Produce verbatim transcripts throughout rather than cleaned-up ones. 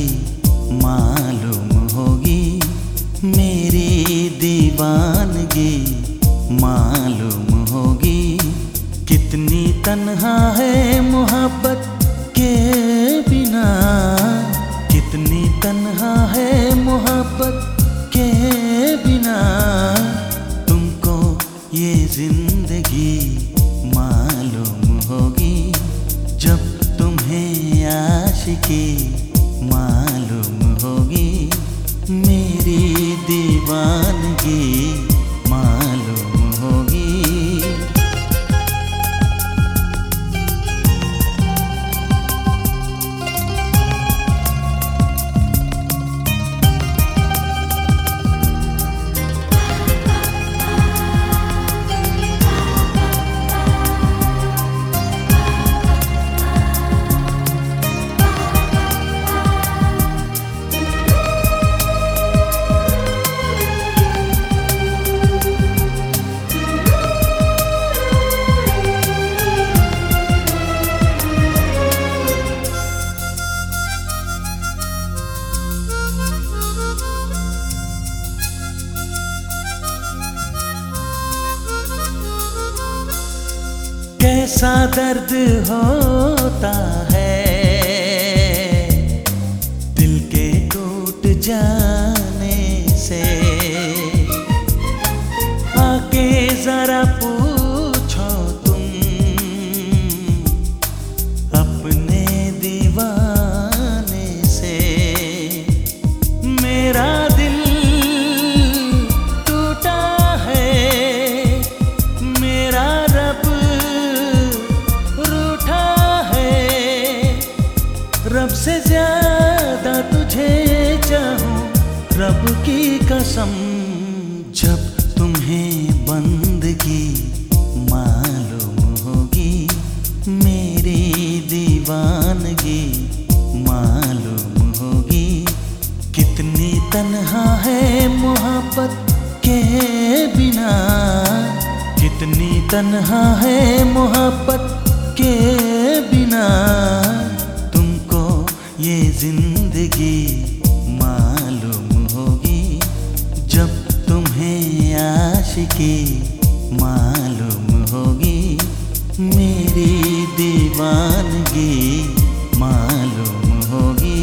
मालूम होगी, मेरी दीवानगी मालूम होगी। कितनी तन्हा है मोहब्बत के बिना, कितनी तन्हा है मोहब्बत के बिना। तुमको ये जिंदगी मालूम होगी, जब तुम्हें आशिकी मालूम होगी, मेरी दीवानगी मालूम होगी। कैसा दर्द होता है दिल के टूट जाने से, आके जरा पूछो तुम अपने दीवाने से। मेरा दिल टूटा है, मेरा रब रब से ज्यादा तुझे चाहूं, रब की कसम। जब तुम्हें बंदगी मालूम होगी, मेरी दीवानगी मालूम होगी। कितनी तन्हा है मोहब्बत के बिना, कितनी तन्हा है मोहब्बत के बिना। ये जिंदगी मालूम होगी, जब तुम्हें आशिकी मालूम होगी, मेरी दीवानगी मालूम होगी।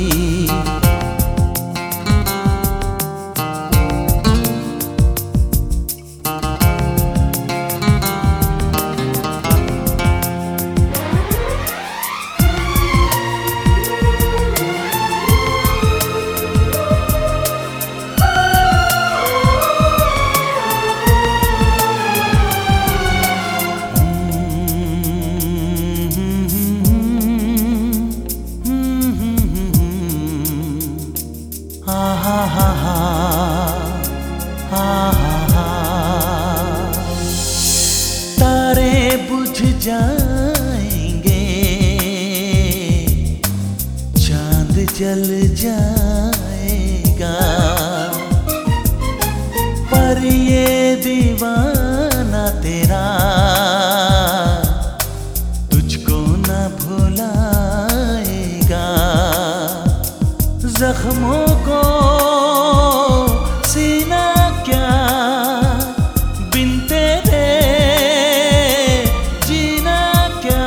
हा हा हा हा हा, तारे बुझ जाएंगे, चांद जल जाएगा, पर ये दीवाना तेरा तुझको न भुलाएगा। जख्मों को सीना क्या, बिन तेरे जीना क्या।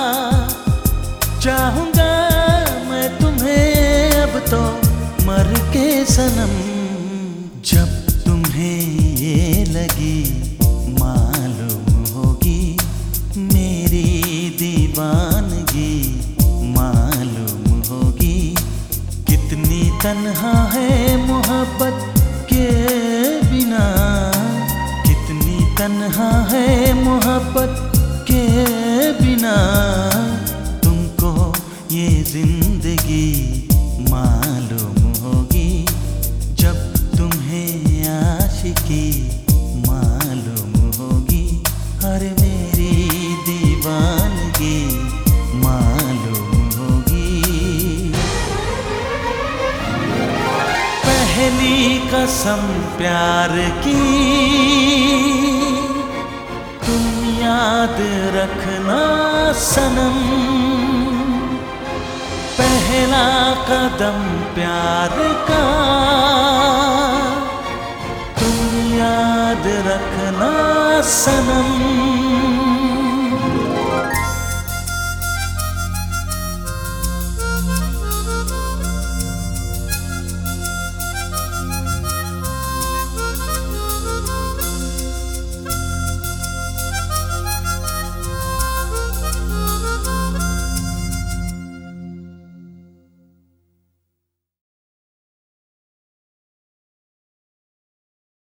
चाहूंगा मैं तुम्हें अब तो मर के सनम। जब तुम्हें ये लगी मालूम होगी, मेरी दीवानगी मालूम होगी। कितनी तन्हा है मोहब्बत के बिना, कितनी तन्हा है मोहब्बत के बिना। तुमको ये जिंदगी मालूम होगी, जब तुम्हें आशिकी मालूम होगी। अरे मेरी दीवानगी मालूम होगी। पहली कसम प्यार की तुम याद रखना सनम, पहला कदम प्यार का तुम याद रखना सनम।